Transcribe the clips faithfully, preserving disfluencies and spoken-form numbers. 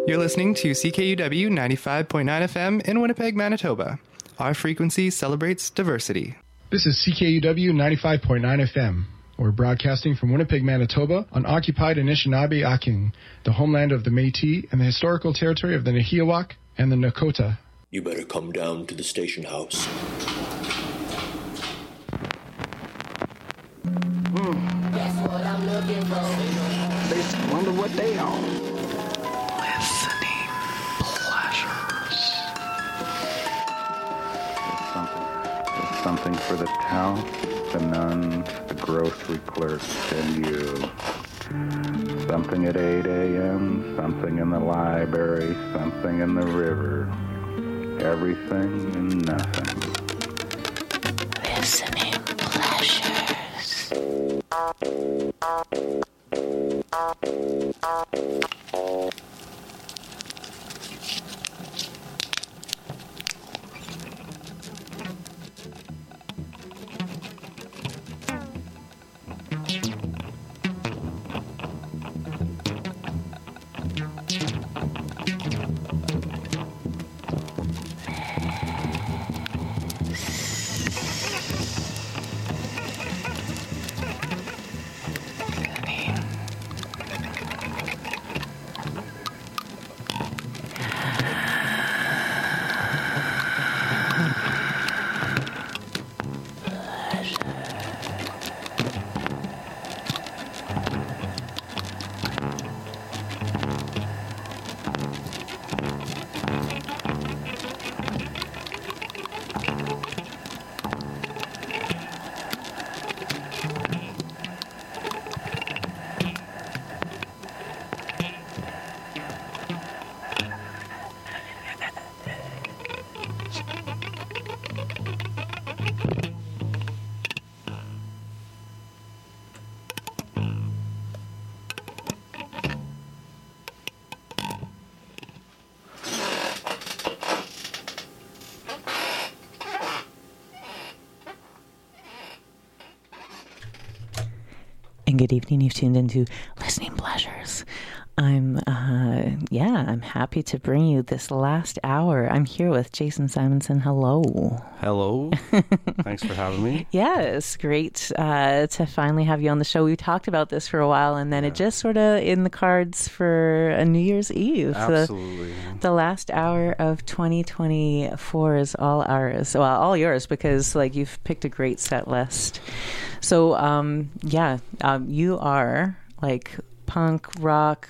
You're listening to C K U W ninety-five point nine F M in Winnipeg, Manitoba. Our frequency celebrates diversity. This is C K U W ninety-five point nine F M. We're broadcasting from Winnipeg, Manitoba on occupied Anishinaabe-Aking, the homeland of the Métis and the historical territory of the Nahiawak and the Nakota. You better come down to the station house. Mm. That's what I'm looking for. They wonder what they are. Listening pleasures. It's something. It's something for the town, the nuns, the grocery clerks, and you. Something at eight a.m., something in the library, something in the river. Everything and nothing. Listening pleasures. And good evening. You've tuned into Listening Pleasures. I'm, uh, yeah, I'm happy to bring you this last hour. I'm here with Jason Simonson. Hello. Hello. Thanks for having me. Yeah, it's great uh, to finally have you on the show. We talked about this for a while, and then yeah. it just sort of in the cards for a New Year's Eve. Absolutely. The, the last hour of twenty twenty-four is all ours. Well, all yours, because like you've picked a great set list. So, um, yeah, um, you are like punk, rock,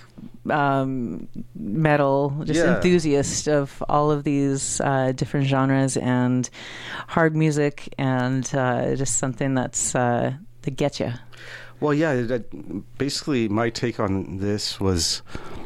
um, metal, just yeah. enthusiast of all of these uh, different genres and hard music, and uh, just something that's uh, that gets you. Well, yeah, that, basically my take on this was,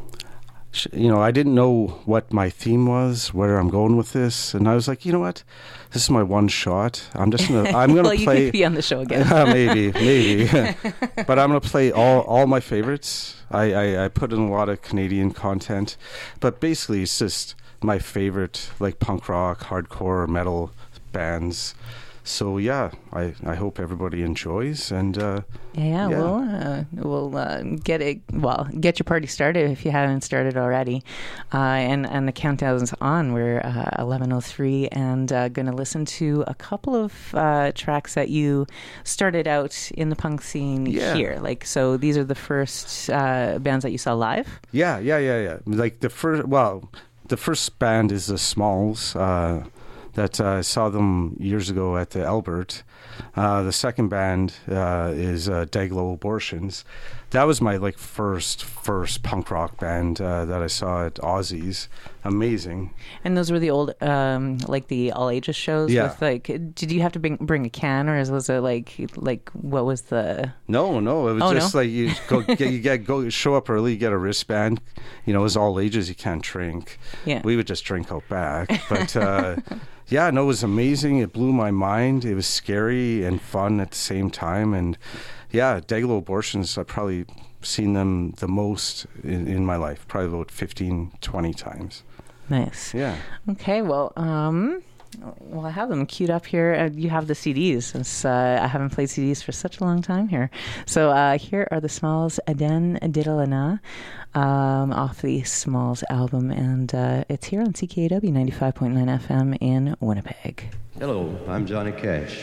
you know, I didn't know what my theme was, where I'm going with this, and I was like, you know what, this is my one shot. I'm just gonna, I'm gonna well, play. You could be on the show again. uh, maybe, maybe, but I'm gonna play all all my favorites. I, I I put in a lot of Canadian content, but basically it's just my favorite, like punk rock, hardcore, metal bands. So yeah, I, I hope everybody enjoys, and uh, yeah, yeah, we'll uh, we'll uh, get it. Well, get your party started if you haven't started already, uh, and and the countdown's on. We're uh, eleven oh three, and uh, going to listen to a couple of uh, tracks that you started out in the punk scene yeah. here. Like, so these are the first uh, bands that you saw live. Yeah, yeah, yeah, yeah. Like the first, well, the first band is the Smalls. Uh, that uh, I saw them years ago at the Albert. Uh, the second band uh, is uh, Dayglow Abortions. That was my like first first punk rock band uh, that I saw at Aussie's. Amazing. And those were the old, um, like the all ages shows. Yeah. With like, did you have to bring bring a can, or was it like like what was the? No, no. It was oh, just no? like you go, get, you get go show up early, get a wristband. You know, it was all ages. You can't drink. Yeah. We would just drink out back, but. Uh, Yeah, no, it was amazing. It blew my mind. It was scary and fun at the same time. And yeah, Dayglow Abortions, I've probably seen them the most in, in my life, probably about fifteen, twenty times. Nice. Yeah. Okay, well, um, Well, I have them queued up here. Uh, you have the C Ds, since uh, I haven't played C Ds for such a long time here. So uh, here are the Smalls, Aden Didalana, um, off the Smalls album, and uh, it's here on C K A W ninety-five point nine F M in Winnipeg. Hello, I'm Johnny Cash.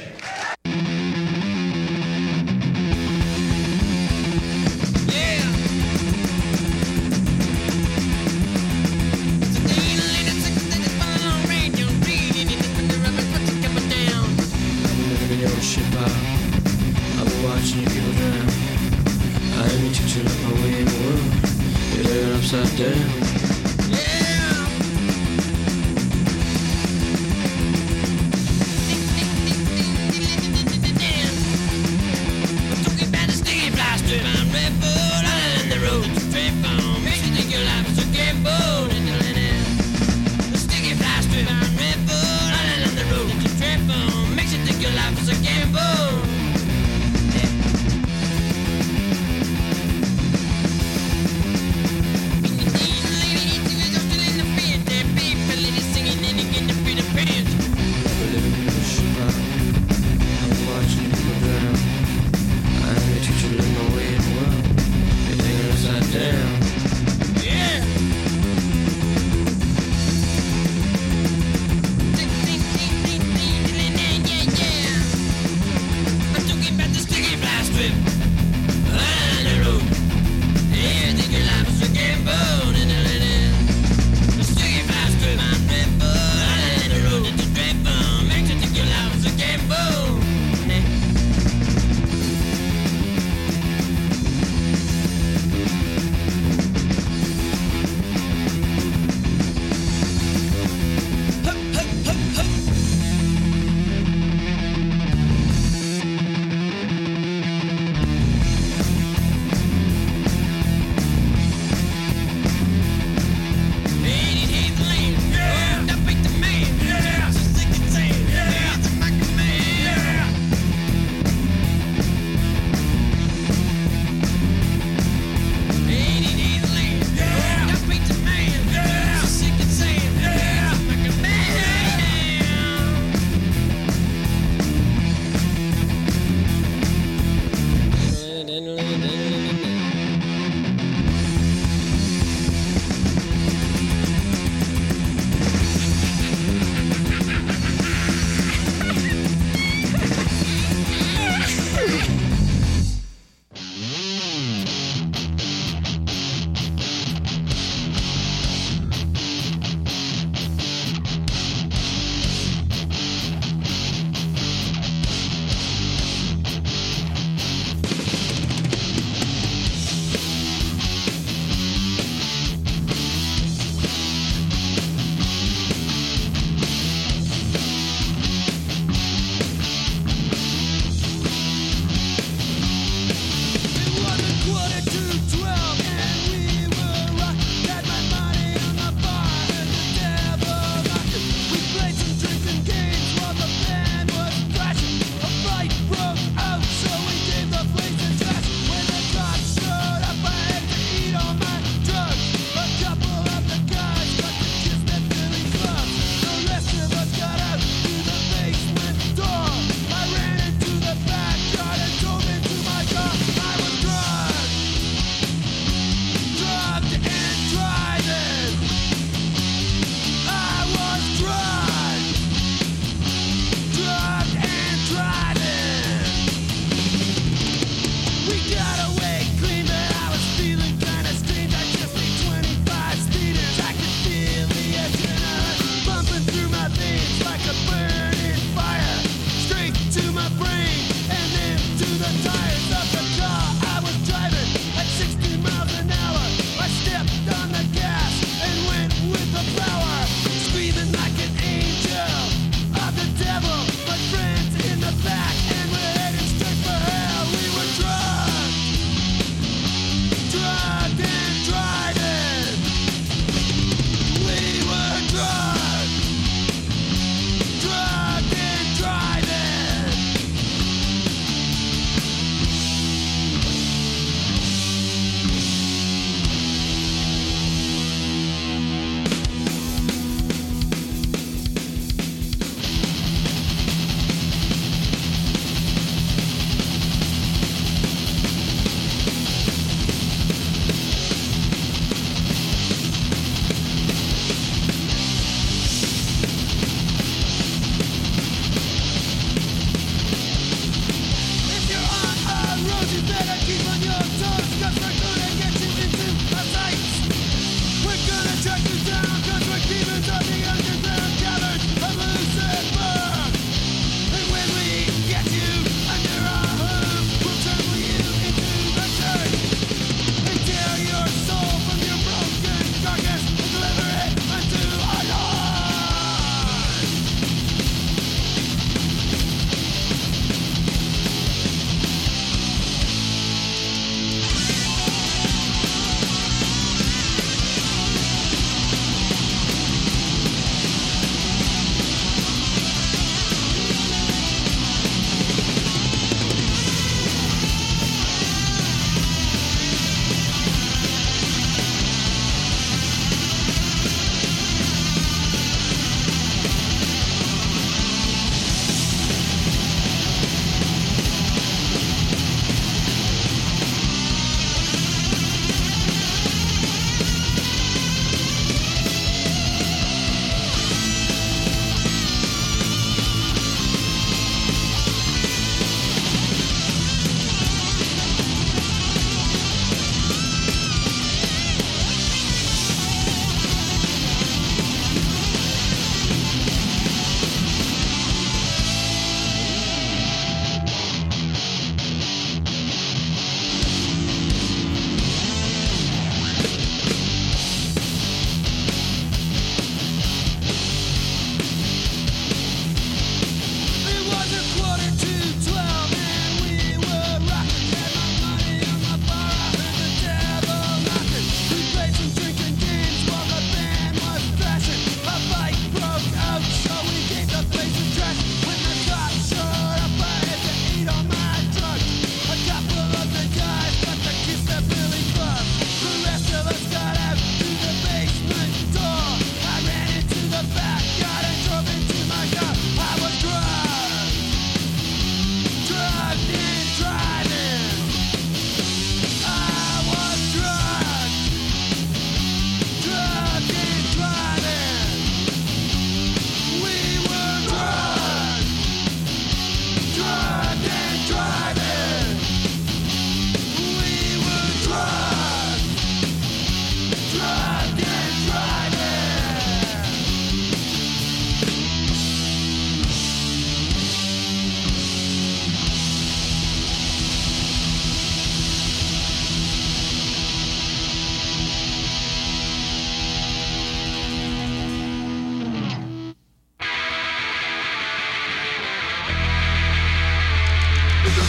Watching you people drown. I am teaching up my way in the world. You're living upside down. Yeah. I'm talking about the sticky plaster. I'm Red Bull on the road to trip on. Makes you think your life is a game boat. The sticky plaster. I'm Red Bull on the road to trip on. Makes you think your life is a game boat.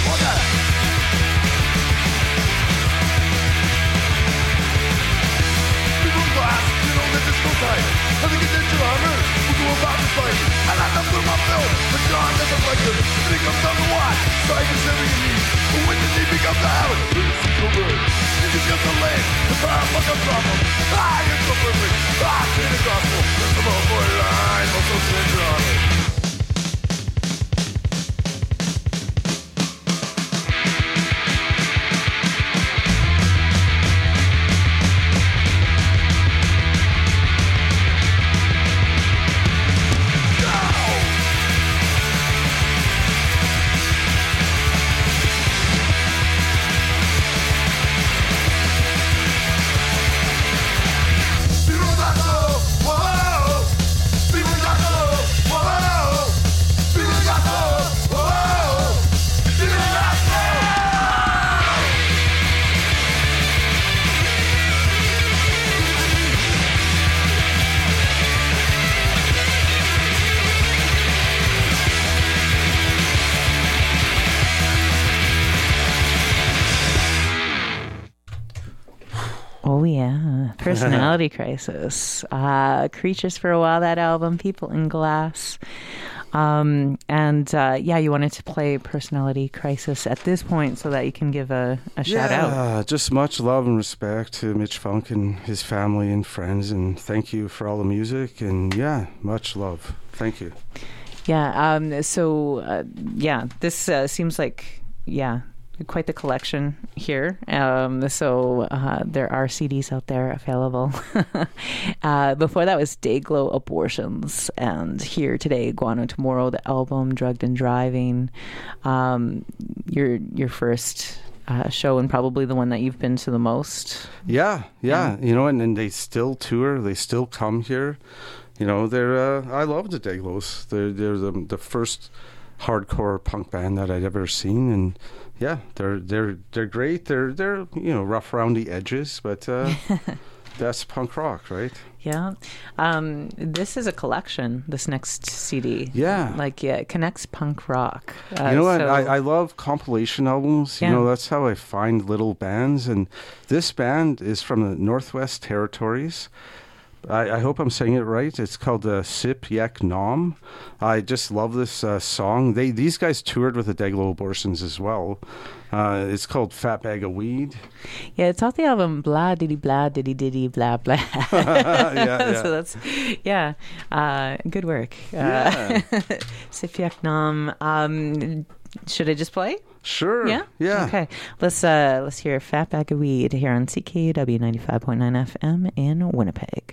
Oh, yeah. Personality Crisis. Uh, Creatures for a while, that album. People in Glass. Um, and, uh, yeah, you wanted to play Personality Crisis at this point so that you can give a, a shout out. Yeah, just much love and respect to Mitch Funk and his family and friends. And thank you for all the music. And, yeah, much love. Thank you. Yeah. Um, so, uh, yeah, this uh, seems like, yeah, quite the collection here. Um, so uh, there are C Ds out there available. uh, before that was Dayglow Abortions, and Here Today, Guano Tomorrow, the album Drugged and Driving. Um, your your first uh, show, and probably the one that you've been to the most. Yeah, yeah. yeah. You know, and, and they still tour. They still come here. You know, they're. Uh, I love the Dayglows. They're they're the the first hardcore punk band that I'd ever seen, and yeah, they're they're they're great. They're they're you know rough around the edges, but uh, that's punk rock, right? Yeah. Um, this is a collection. This next C D. Yeah. Like yeah, it connects punk rock. Uh, you know what? so I, I love compilation albums. Yeah. You know, that's how I find little bands, and this band is from the Northwest Territories. I, I hope I'm saying it right. It's called uh, Sip Yak Nom. I just love this uh, song. They These guys toured with the Dayglow Abortions as well. Uh, it's called Fat Bag of Weed. Yeah, it's off the album Blah Diddy Blah Diddy Diddy Blah Blah. yeah, yeah. So that's, yeah, uh, good work. Yeah. Uh, Sip Yak Nom. Um, should I just play? Sure. Yeah? Yeah. Okay. Let's uh let's hear Fat Bag of Weed here on C K U W ninety-five point nine F M in Winnipeg.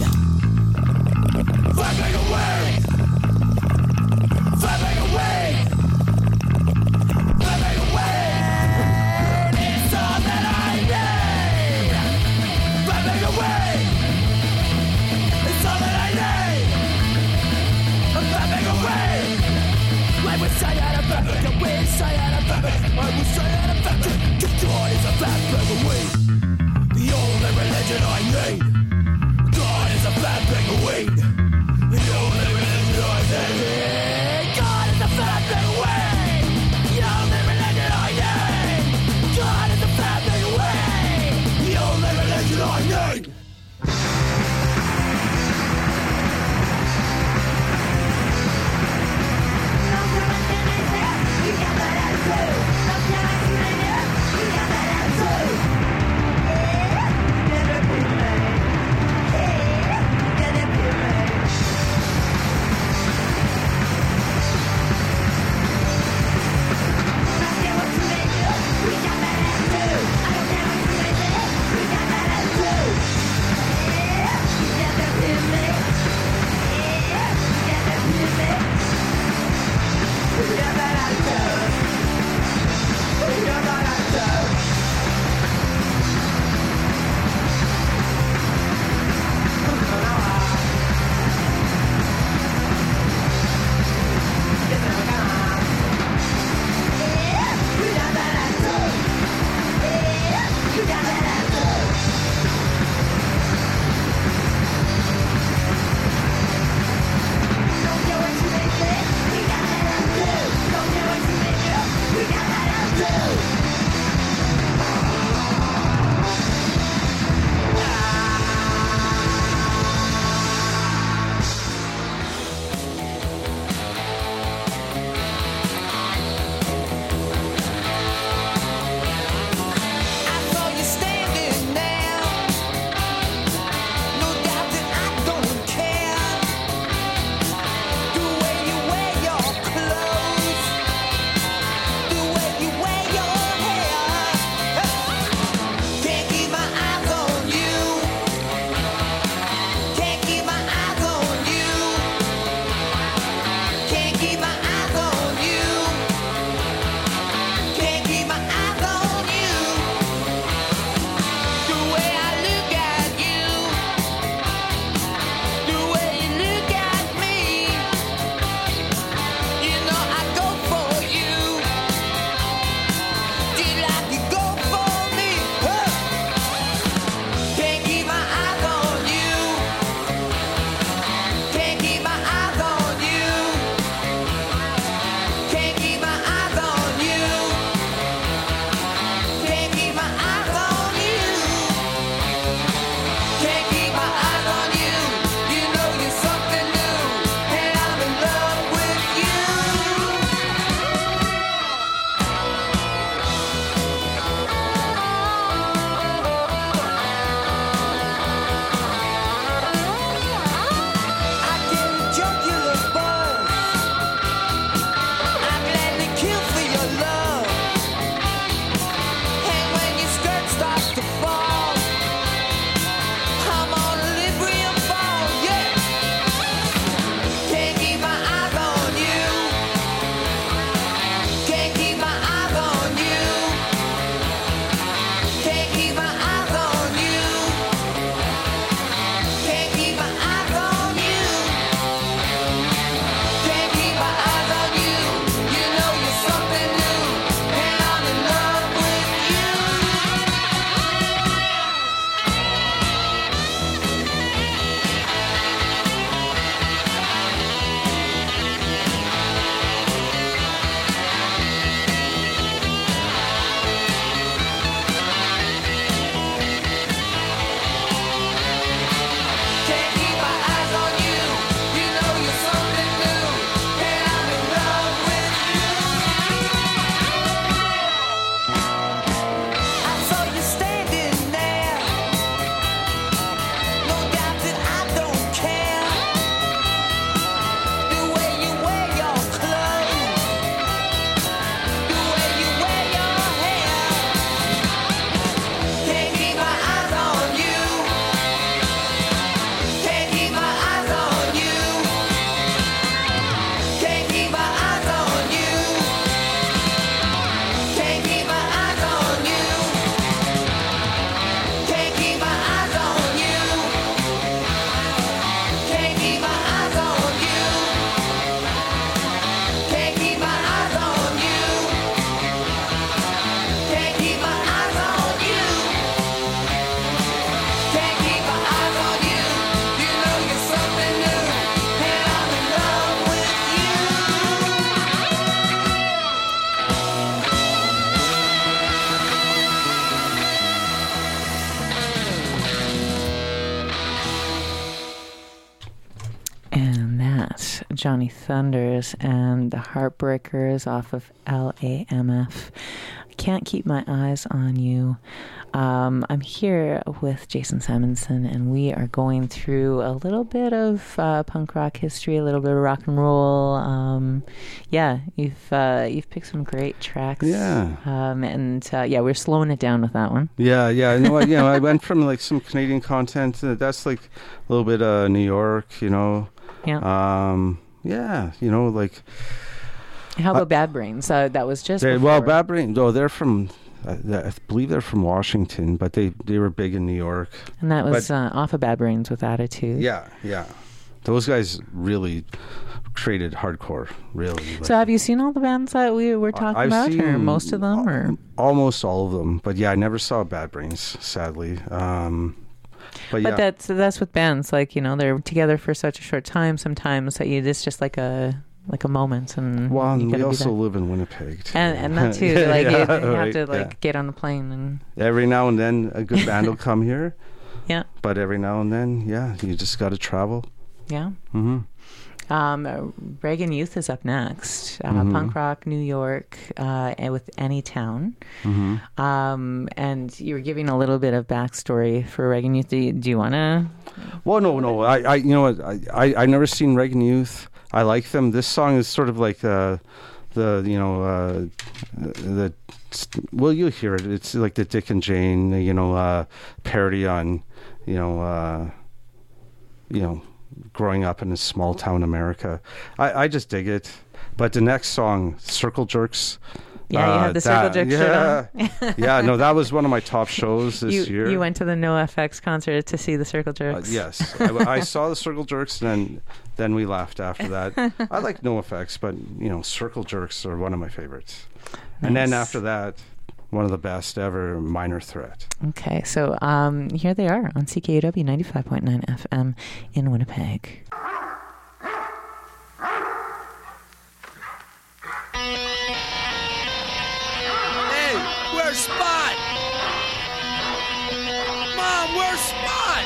Flapping away, flapping away. Johnny Thunders and the Heartbreakers off of L A M F. Can't Keep My Eyes on You. Um, I'm here with Jason Simonson, and we are going through a little bit of uh, punk rock history, a little bit of rock and roll. Um, yeah, you've uh, you've picked some great tracks. Yeah. Um, and uh, yeah, we're slowing it down with that one. Yeah, yeah. You know, I, you know, I went from like some Canadian content. Uh, that's like a little bit uh, New York. You know. Yeah. Um, yeah. You know, like. How about uh, Bad Brains? Uh, that was just they, before. Well, Bad Brains. Oh, they're from. I, I believe they're from Washington, but they, they were big in New York. And that was but, uh, off of Bad Brains with Attitude. Yeah, yeah. Those guys really created hardcore, really. Like, so have you seen all the bands that we were talking I've about, seen or most of them? or Almost all of them. But yeah, I never saw Bad Brains, sadly. Um, but yeah. But that's, that's with bands. Like, you know, they're together for such a short time sometimes that you, it's just like a... like a moment, and well, you and we also live in Winnipeg too. and and that too. yeah, like yeah, you, you have right, to like yeah. get on the plane, and every now and then a good band will come here. Yeah, but every now and then, yeah, you just got to travel. Yeah. Mm-hmm. Um, Reagan Youth is up next. Uh, mm-hmm. Punk rock, New York, uh, and with Anytown. Mm-hmm. Um, and you were giving a little bit of backstory for Reagan Youth. Do you, do you want to? Well, no, no. I, I, you know what? I, I, I never seen Reagan Youth. I like them. This song is sort of like uh, the, you know, uh, the, well, you'll hear it. It's like the Dick and Jane, you know, uh, parody on, you know, uh, you know, growing up in a small town America. I, I just dig it. But the next song, Circle Jerks. Yeah, you uh, had the Circle that, Jerks yeah, shirt on. yeah, no, that was one of my top shows this you, year. You went to the NoFX concert to see the Circle Jerks. Uh, yes, I, I saw the Circle Jerks, and then then we laughed after that. I like NoFX, but you know, Circle Jerks are one of my favorites. Nice. And then after that, one of the best ever, Minor Threat. Okay, so um, here they are on C K U W ninety-five point nine F M in Winnipeg. Where's Spot? Mom, where's Spot?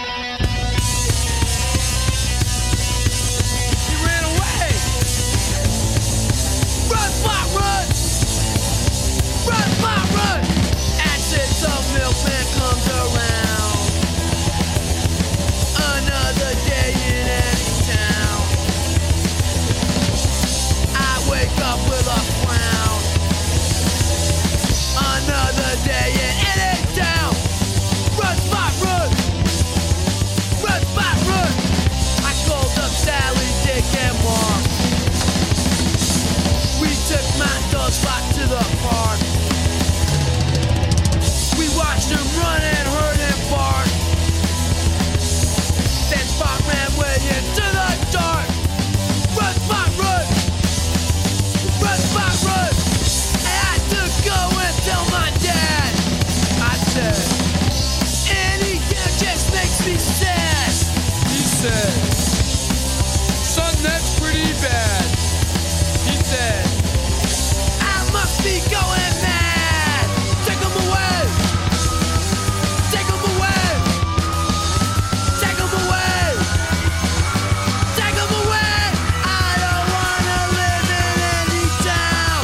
He ran away. Run, Spot, run! Run, Spot, run! At six, some milkman comes around. Another day in any town. I wake up with a frown. Another day in any town. Run, Spot, run! Run, Spot, run! I called up Sally, Dick, and Mark. We took my dog Spot to the park. We watched him run and heard him bark. Then Spot ran way into the dark. Run, Spot, run! Run, Spot, run! I had to go and tell my dad. I said, any damn just makes me sad. He said, son, that's pretty bad. He said, I must be going mad. Take him away. Take him away. Take him away. Take him away. I don't wanna live in any town.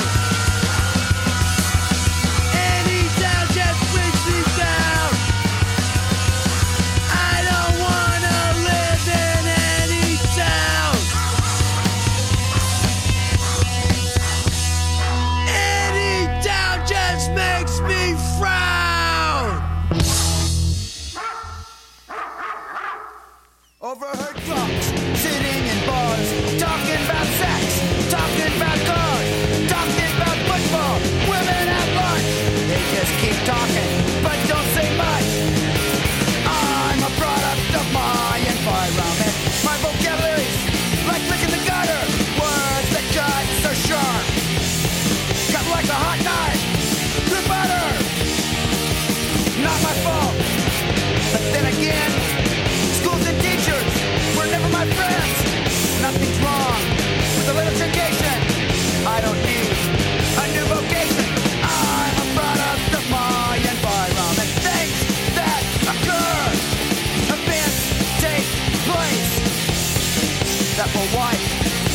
Any town just brings me down. I don't wanna live in any town. Any town just makes me frown. Overheard drunks sitting in bars, talking about sex, talking about cars, talking about football, women at lunch. They just keep talking, but don't say much. I'm a product of my environment. My vocabulary's like licking the gutter. Words that cut so sharp, cut like a hot knife through butter. Not my fault, but then again, schools and teachers were never my friends. Nothing's wrong with a little truncation. I don't need a new vocation. I'm a product of my environment. Things that occur, events take place that will wipe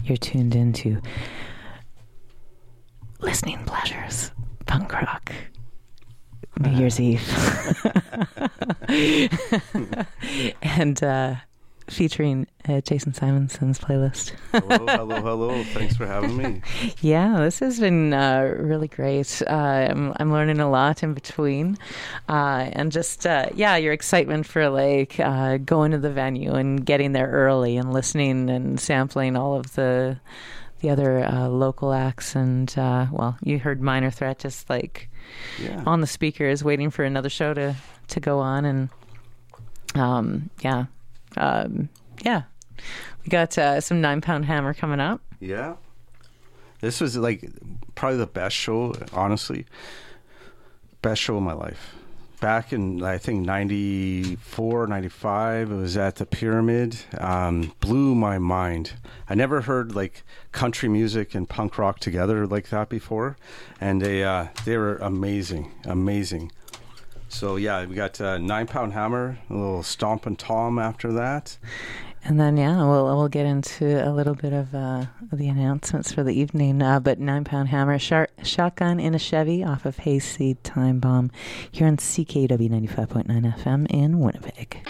You're tuned into Listening Pleasures, punk rock, New Year's Eve. And uh, featuring uh, Jason Simonson's playlist. Hello, hello, hello. Thanks for having me. Yeah, this has been uh, really great. Uh, I'm, I'm learning a lot in between. Uh, and just, uh, yeah, your excitement for like uh, going to the venue and getting there early and listening and sampling all of the the other uh, local acts. And, uh, well, you heard Minor Threat just like yeah. on the speakers waiting for another show to, to go on. And, um, yeah. Um, yeah, we got uh, some Nine Pound Hammer coming up. Yeah, this was like probably the best show, honestly. Best show of my life. Back in, I think, ninety-four, ninety-five, it was at the Pyramid. Um, blew my mind. I never heard like country music and punk rock together like that before, and they uh, they were amazing, amazing. So, yeah, we got uh, Nine Pound Hammer, a little Stompin' Tom after that. And then, yeah, we'll we'll get into a little bit of uh, the announcements for the evening. Uh, but Nine Pound Hammer, Shar- Shotgun in a Chevy off of Hayseed Time Bomb here on C K W ninety-five point nine F M in Winnipeg.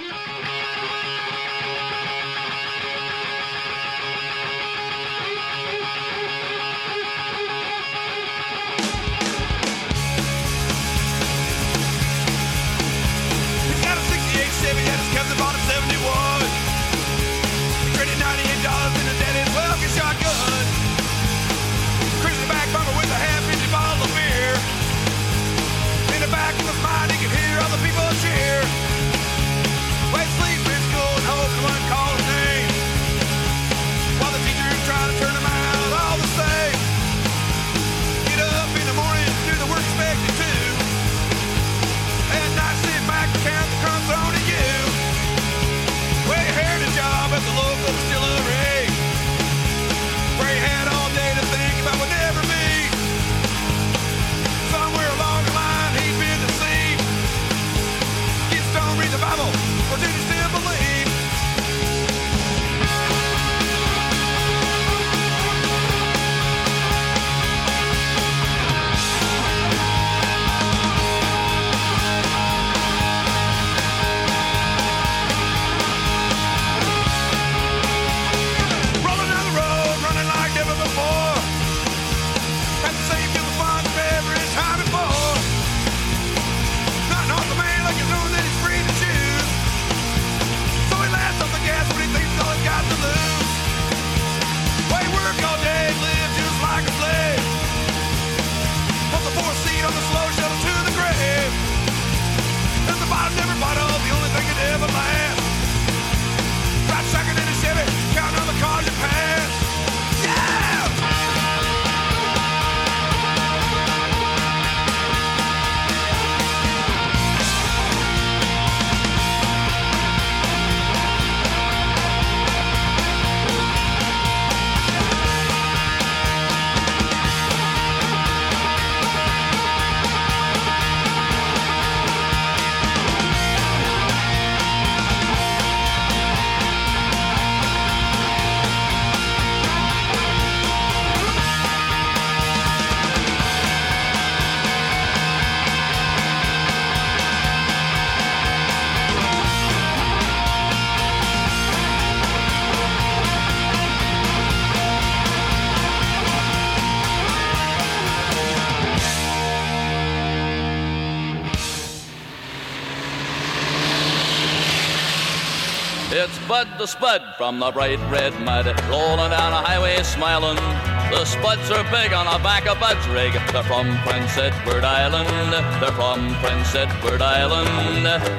It's Bud the Spud from the bright red mud, rolling down a highway smiling. The Spuds are big on the back of Bud's rig. They're from Prince Edward Island. They're from Prince Edward Island.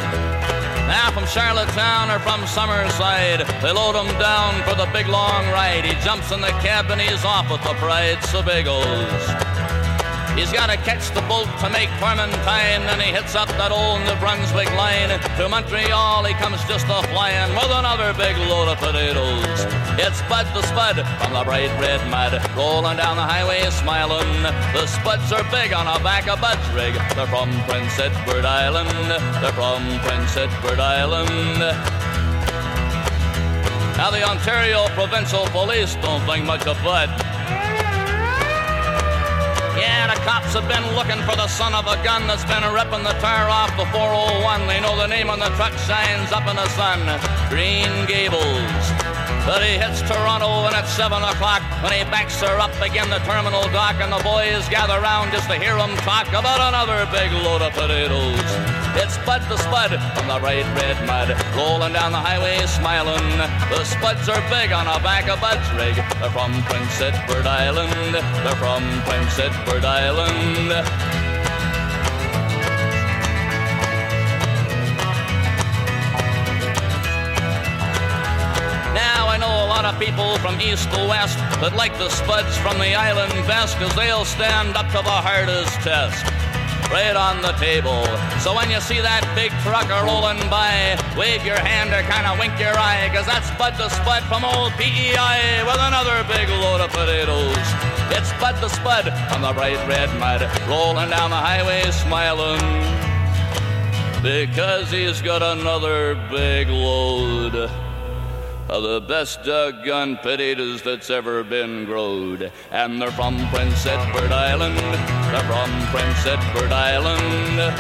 Now from Charlottetown or from Summerside, they load him down for the big long ride. He jumps in the cab and he's off with the Prides of Bagels. He's got to catch the boat to make Clementine, then he hits up that old New Brunswick line. To Montreal he comes just a-flying with another big load of potatoes. It's Bud the Spud from the bright red mud, rolling down the highway smiling. The Spuds are big on the back of Bud's rig. They're from Prince Edward Island. They're from Prince Edward Island. Now the Ontario Provincial Police don't think much of Bud. Yeah, the cops have been looking for the son of a gun that's been ripping the tire off the four oh one. They know the name on the truck shines up in the sun. Green Gables. But he hits Toronto and at seven o'clock when he backs her up again the terminal dock and the boys gather round just to hear him talk about another big load of potatoes. It's Bud the Spud from the bright red mud, rolling down the highway smiling. The Spuds are big on the back of Bud's rig. They're from Prince Edward Island. They're from Prince Edward Island. Now I know a lot of people from east to west that like the Spuds from the island best, cause they'll stand up to the hardest test. Right on the table. So when you see that big trucker rolling by, wave your hand or kind of wink your eye, cause that's Bud the Spud from old P E I with another big load of potatoes. It's Bud the Spud on the bright red mud, rolling down the highway smiling, because he's got another big load of the best doggone potatoes that's ever been growed. And they're from Prince Edward Island. They're from Prince Edward Island.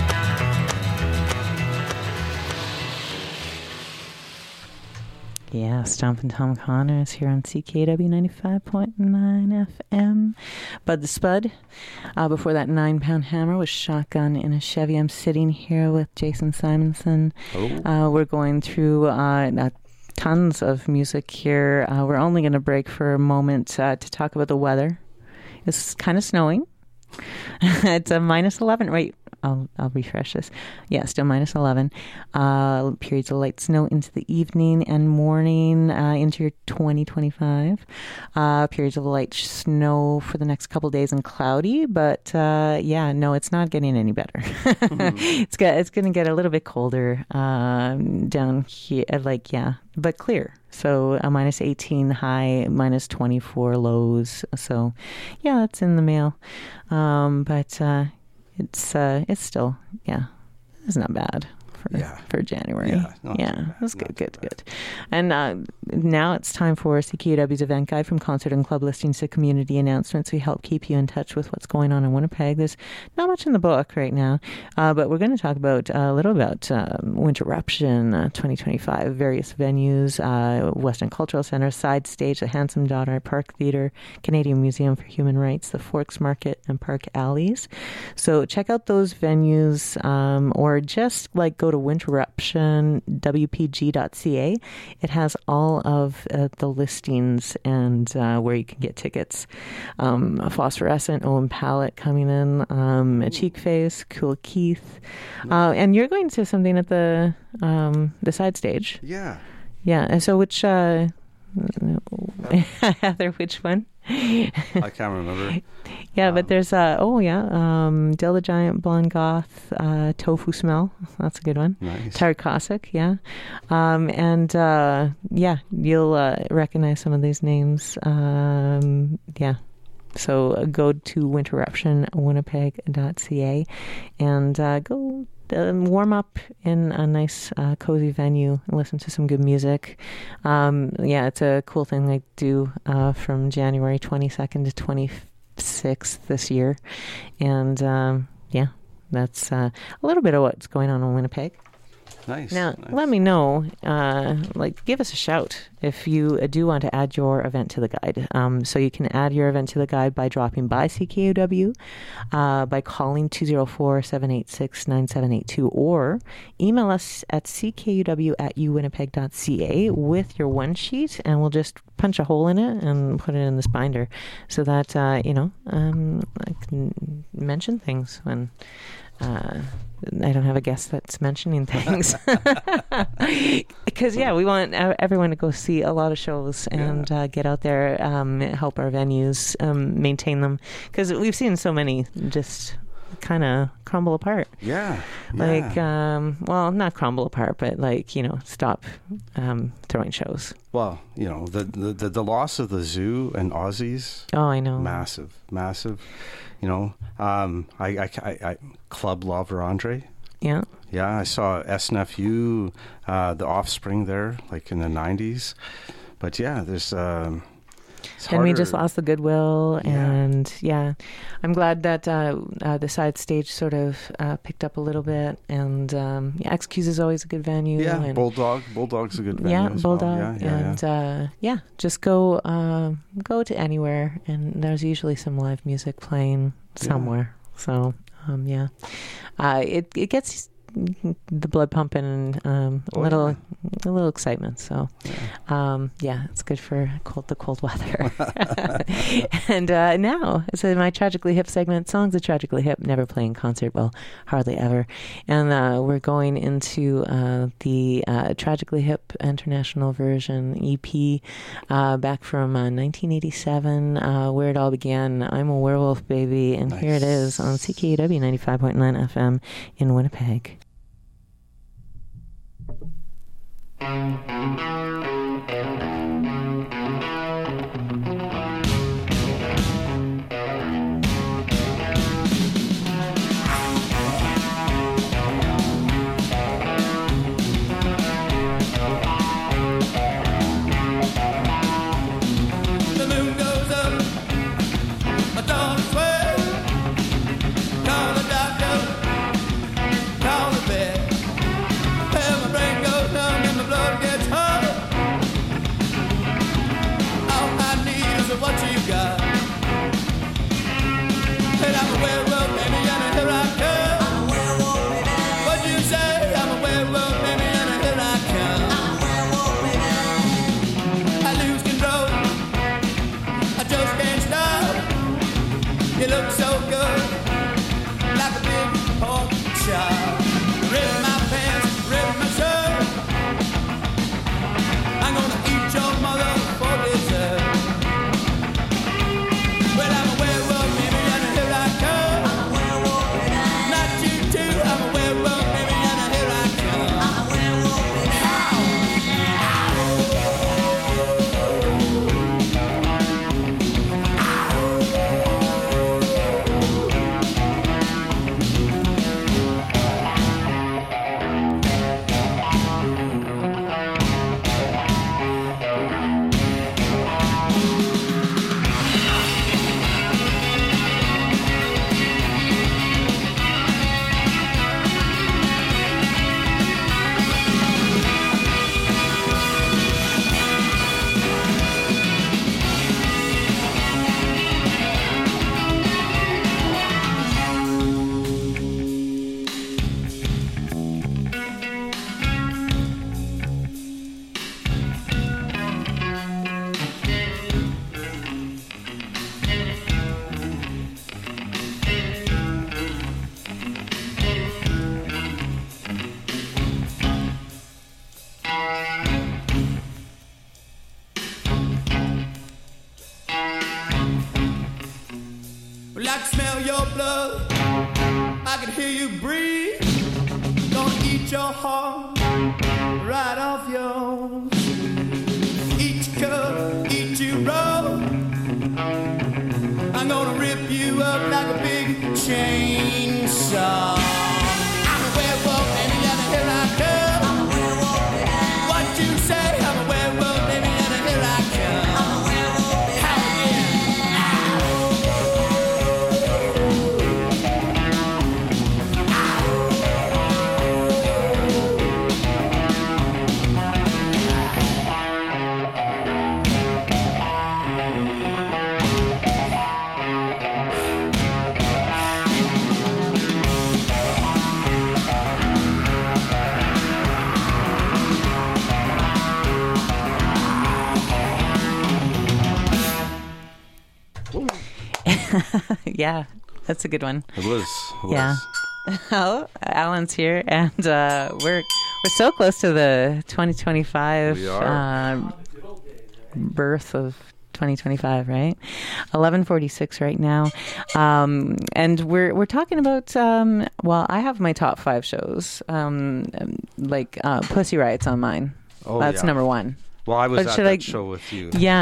Yeah, Stompin' Tom Connors here on C K W ninety-five point nine F M. Bud the Spud. Uh, before that, Nine Pound Hammer was Shotgun in a Chevy. I'm sitting here with Jason Simonson. Oh. Uh, we're going through uh, uh, tons of music here. Uh, we're only going to break for a moment uh, to talk about the weather. It's kind of snowing. It's a minus eleven. Wait, I'll, I'll refresh this. Yeah, still minus eleven. Uh, periods of light snow into the evening and morning uh, into your twenty twenty-five. Uh, periods of light snow for the next couple days and cloudy. But uh, yeah, no, it's not getting any better. Mm-hmm. It's got, it's going to get a little bit colder um, down here. Like, yeah, but clear. So a minus eighteen high, minus twenty-four lows. So yeah, that's in the mail. Um, but uh, it's uh, it's still, yeah, it's not bad for yeah. for January. Yeah, yeah that's good, good, good. And uh, now it's time for C K U W's event guide, from concert and club listings to community announcements. We help keep you in touch with what's going on in Winnipeg. There's not much in the book right now, uh, but we're going to talk about uh, a little about um, Winterruption uh, twenty twenty-five, various venues, uh, Western Cultural Centre, Side Stage, the Handsome Daughter, Park Theatre, Canadian Museum for Human Rights, the Forks Market, and Park Alleys. So check out those venues, um, or just like go to winterruption w p g dot c a. It has all of uh, the listings and uh, where you can get tickets. Um, a Phosphorescent, Owen Palette coming in, um, a Cheek Face, Cool Keith, uh, and you're going to something at the um, the Side Stage. Yeah, yeah. And so, which uh, Heather, which one? I can't remember. Yeah, um, but there's uh oh yeah, um, Dill the Giant, Blonde Goth, uh, Tofu Smell. That's a good one. Nice. Tired Cossack, yeah, um, and uh, yeah, you'll uh, recognize some of these names. Um, yeah. So uh, go to winterruption winnipeg dot c a and uh, go um, warm up in a nice, uh, cozy venue and listen to some good music. Um, yeah, it's a cool thing they do uh, from January twenty-second to twenty-sixth this year. And um, yeah, that's uh, a little bit of what's going on in Winnipeg. Nice. Now, nice. let me know, uh, like, give us a shout if you uh, do want to add your event to the guide. Um, so you can add your event to the guide by dropping by C K U W, uh, by calling two oh four, seven eight six, nine seven eight two, or email us at c k u w at u winnipeg dot c a with your one sheet, and we'll just punch a hole in it and put it in this binder so that, uh, you know, um, I can mention things when... Uh, I don't have a guest that's mentioning things. Because, yeah, we want everyone to go see a lot of shows and yeah. uh, get out there, um, help our venues, um, maintain them. Because we've seen so many just kind of crumble apart. Yeah. yeah. Like, um, well, not crumble apart, but like, you know, stop um, throwing shows. Well, you know, the, the, the, the loss of the Zoo and Aussies. Oh, I know. Massive, massive. You know, um, I, I, I, I Club La Vérendrye. Yeah. Yeah, I saw S N F U, uh, The Offspring there, like in the nineties. But yeah, there's... Um, and we just lost the Goodwill, yeah. and yeah, I'm glad that uh, uh, the side stage sort of uh, picked up a little bit, and um, yeah, X Q's is always a good venue. Yeah, and Bulldog, Bulldog's a good venue. Yeah, as Bulldog, well. yeah, yeah, and yeah. Uh, yeah, just go uh, go to anywhere, and there's usually some live music playing somewhere. Yeah. So um, yeah, uh, it it gets the blood pumping and um, a oh, little yeah. a little excitement. So yeah, um, yeah it's good for cold the cold weather. And uh, now it's uh, my Tragically Hip segment. Songs of Tragically Hip, never play in concert, well, hardly ever. And uh, we're going into uh, the uh, Tragically Hip International Version E P uh, back from uh, nineteen eighty-seven, uh, where it all began. I'm a Werewolf, Baby, and nice. Here it is on C K U W ninety-five point nine F M in Winnipeg. Yeah, that's a good one. It was. It yeah. Was. Oh, Alan's here, and uh, we're we're so close to the twenty twenty-five we are. Uh, birth of twenty twenty-five, right? eleven forty-six right now, um, and we're we're talking about. Um, well, I have my top five shows, um, like uh, Pussy Riot's on mine. Oh, that's yeah. number one. Well, I was but at should that I, show with you. Yeah.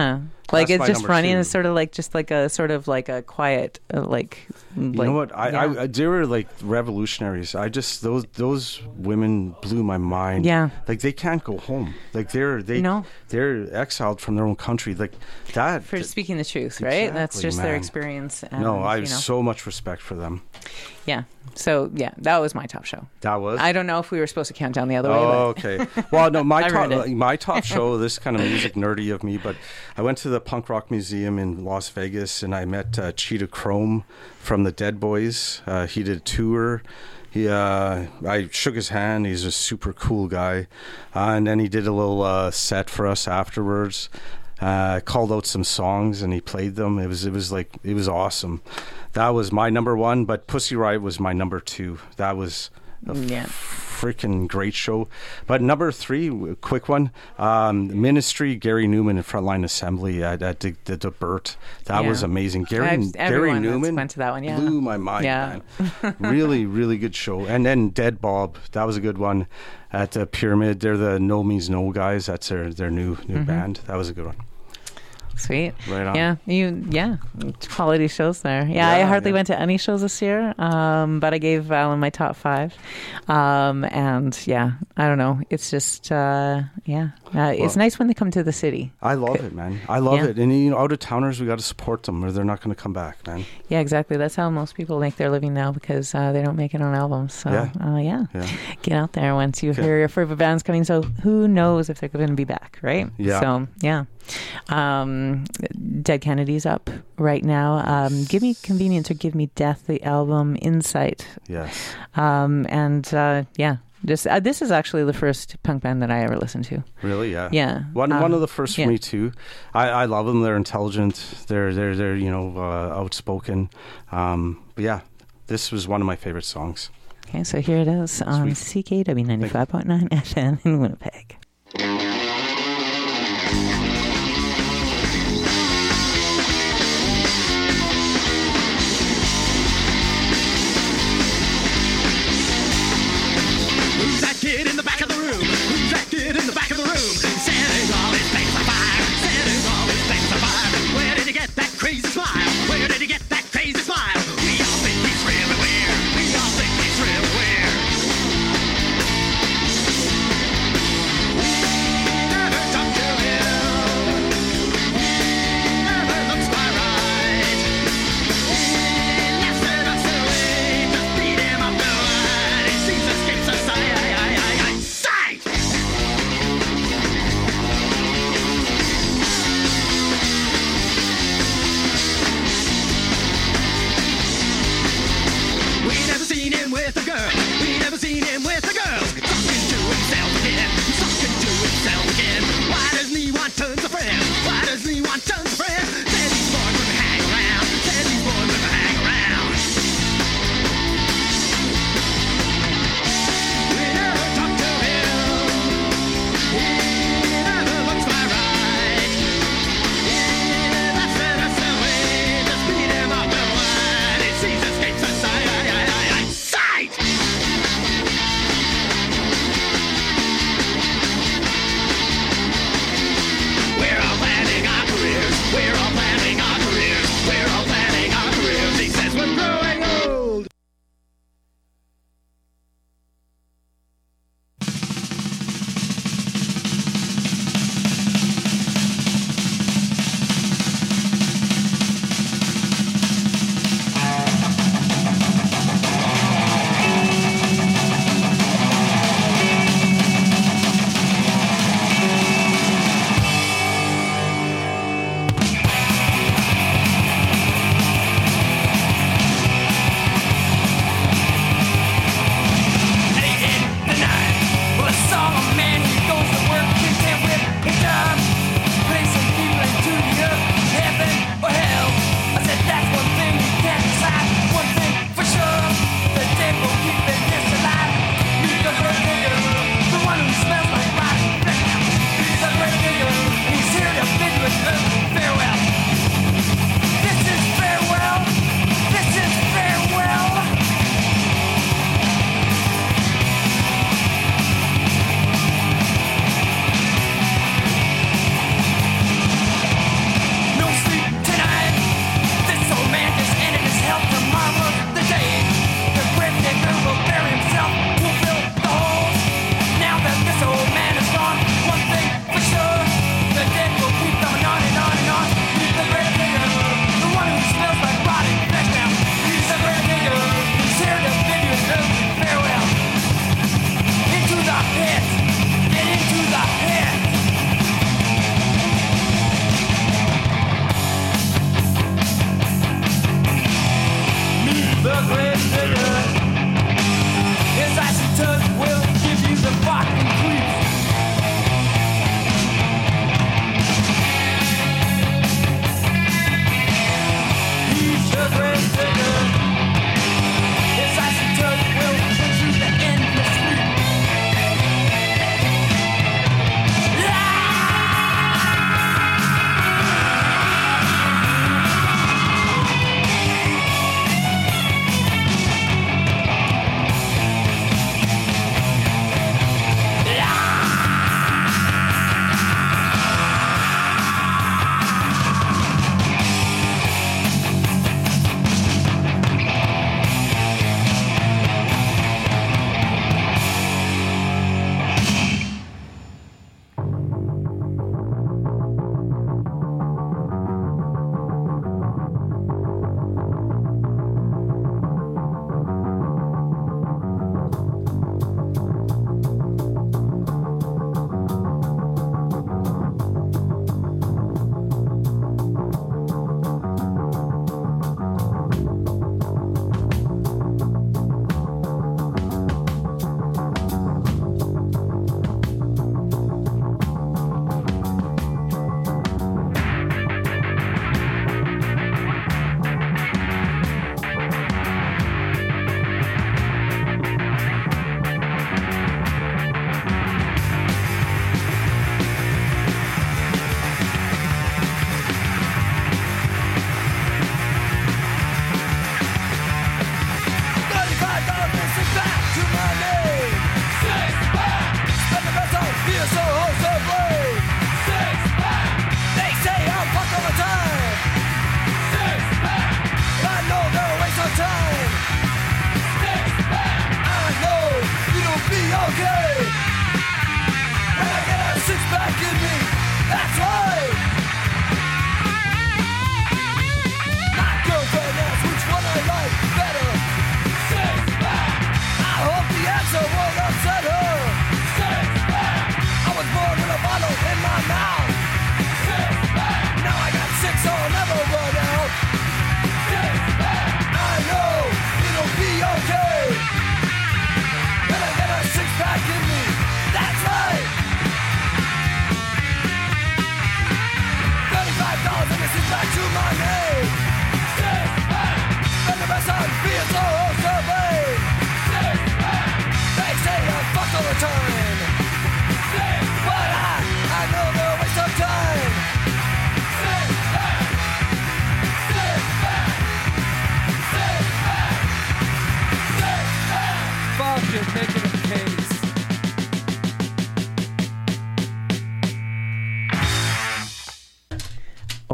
Like That's it's my just number funny, two. and it's sort of like just like a sort of like a quiet, uh, like. You know what? I, yeah. I, I they were like revolutionaries. I just those those women blew my mind. Yeah. Like they can't go home. Like they're they No. they're exiled from their own country. Like that. For speaking the truth, right? That's Exactly, just their man. experience. And, no, I you have know. so much respect for them. Yeah. So yeah, that was my top show. That was. I don't know if we were supposed to count down the other Oh, way. okay. Well, no, my I top ruined it. my top show. This kind of music nerdy of me, but I went to the Punk Rock Museum in Las Vegas, and I met uh, Cheetah Chrome from the Dead Boys. Uh, he did a tour. He, uh, I shook his hand. He's a super cool guy, uh, and then he did a little uh, set for us afterwards. Uh, called out some songs and he played them. It was it was like it was awesome. That was my number one, but Pussy Riot was my number two. That was a f- Yeah. freaking great show. But number three, w- quick one, um, Ministry, Gary Newman and Frontline Assembly at, at the, the, the Burt. That Yeah. was amazing. Gary I've- Gary everyone that's Newman went to that one, yeah. blew my mind, Yeah. man. Really, really good show. And then Dead Bob, that was a good one at the Pyramid. They're the No Means No guys. That's their, their new new Mhm. band. That was a good one. Sweet. Right on. Yeah, you. Yeah, quality shows there. Yeah, I Yeah, hardly yeah. went to any shows this year, um, but I gave Alan my top five, um, and yeah, I don't know. It's just uh, yeah, uh, it's Well- nice when they come to the city. I love it, man. I love Yeah. it. And you know, out of towners, we got to support them, or they're not going to come back, man. Yeah, exactly. That's how most people make their living now because uh, they don't make it on albums. So Yeah. Uh, yeah. Yeah. Get out there once you Okay. hear your favorite band's coming. So who knows if they're going to be back, right? Yeah. So yeah. Um, Dead Kennedy's up right now. Um, Give Me Convenience or Give Me Death, the album Insight. Yes. Um, and uh, yeah, this uh, this is actually the first punk band that I ever listened to. Really? Yeah. Yeah. One Um, one of the first yeah. for me too. I, I love them. They're intelligent. They're they're they're you know uh, outspoken. Um, but yeah, this was one of my favorite songs. Okay, so here it is on C K W ninety-five point nine F M in Winnipeg. Who's that kid in the back of the room? Who's that kid in the back of the room? Setting all his things on fire. Setting all his things on fire. Where did he get that crazy smile? Where did he get that crazy smile? We all think he's really weird. We all think he's really weird. Never talk to him. Never looks quite right. He laughs at us silly. Just beat him up the line. He sees escapes us. I, I, I, I, I. Sight! We never seen him with a girl. We never seen him with a girl. Talking to himself again. Talking to himself again. Why doesn't he want tons of friends? Why doesn't he want tons of friends? Says he's bored when we hang around. Says he's bored when we hang around. We never talk to him. He never looks quite right. He laughs at us away. Just beat him up the line. He sees escapes us. I, I, I, I, I. Sight! We're all planning our careers.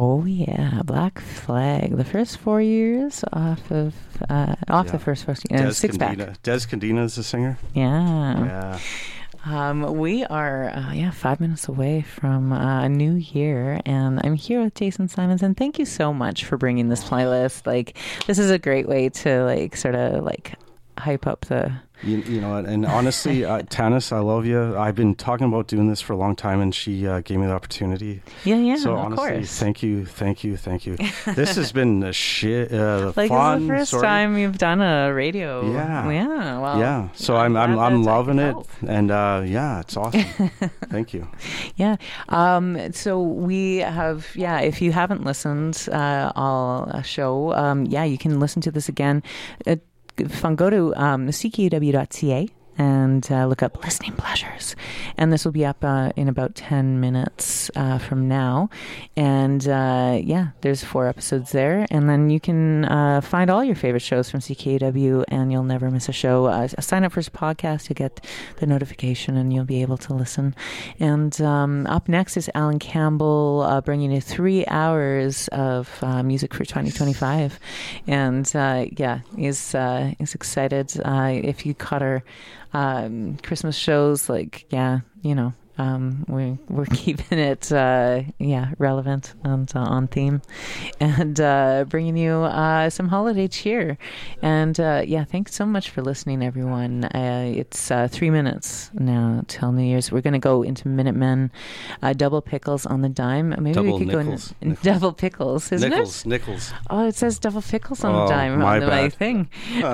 Oh yeah, Black Flag. The first four years off of uh, off Yeah. the first four uh, Des six pack. Condina. Des Condina is the singer. Yeah. Yeah. Um, we are uh, yeah five minutes away from uh, a new year, and I'm here with Jason Simons. And thank you so much for bringing this playlist. Like, this is a great way to like sort of like hype up the. You, you know, and honestly, uh, Tanis, I love you. I've been talking about doing this for a long time, and she uh, gave me the opportunity. Yeah, yeah, So of honestly, course. thank you, thank you, thank you. This has been a shit, uh, Like, fun. this is the first sort of- time you've done a radio. Yeah. Yeah. Well. yeah. So I'm I'm glad I'm that I loving could it, help. and uh, yeah, it's awesome. Thank you. Yeah. Um, so we have, yeah, if you haven't listened uh, all uh, show, um, yeah, you can listen to this again. Uh, fun, go to um, c k u w dot c a and uh, look up Listening Pleasures. And this will be up uh, in about ten minutes uh, from now. And uh, yeah, there's four episodes there. And then you can uh, find all your favorite shows from C K U W, and you'll never miss a show. Uh, sign up for his podcast to get the notification, and you'll be able to listen. And um, up next is Alan Campbell uh, bringing you three hours of uh, music for twenty twenty-five. And uh, yeah, he's, uh, he's excited. Uh, if you caught our um, Christmas shows, like, yeah, you know, um, we, we're keeping it, uh, yeah, relevant and uh, on theme, and uh, bringing you uh, some holiday cheer. And uh, yeah, thanks so much for listening, everyone. Uh, it's uh, three minutes now till New Year's. We're going to go into Minutemen, uh, double pickles on the dime. Maybe Double we could nickels. go into double pickles, isn't Nickels, it? Nickels. Oh, it says double pickles on Oh, the dime my on the, my bad. thing.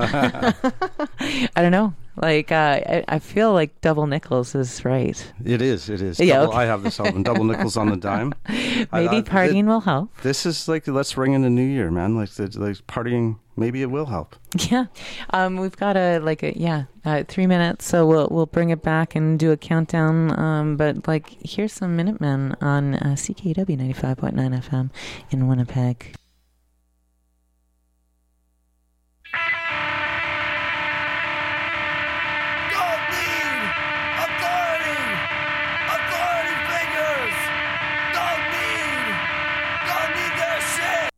I don't know. Like, uh, I, I feel like double nickels is right. It is. It is. Yeah, Double, okay. I have this album, Double Nickels on the Dime. Maybe I- I- partying will help. This is like, let's ring in the new year, man. Like, the, like partying, maybe it will help. Yeah, um, we've got a like a yeah uh, three minutes, so we'll we'll bring it back and do a countdown. Um, but like, here's some Minutemen on uh, C K W ninety-five point nine F M in Winnipeg. Don't need authority. Authority figures. Don't need. Don't need their shit.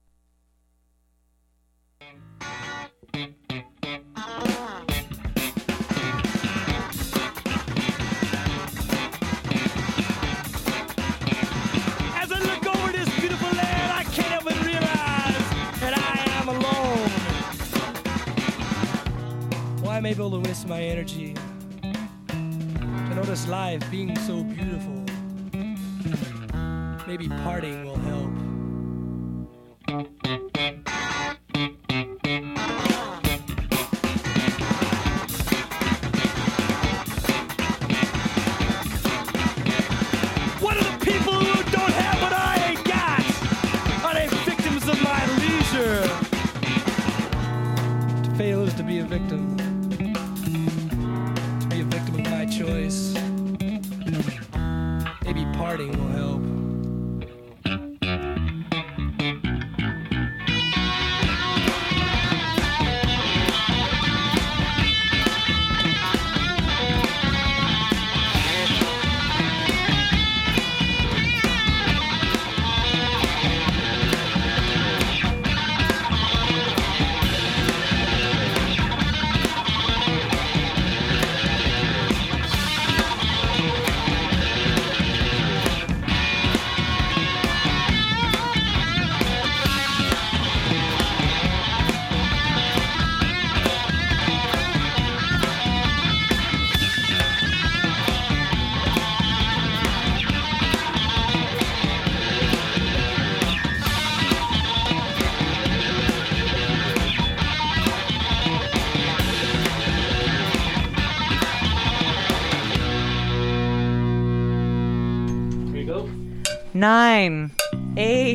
As I look over this beautiful land, I can't help but realize that I am alone. Why am I able to waste my energy to notice life being so beautiful? Maybe parting will help. What are the people who don't have what I ain't got? Are they victims of my leisure? To fail is to be a victim. To be a victim of my choice. Maybe parting will help. Nine, eight.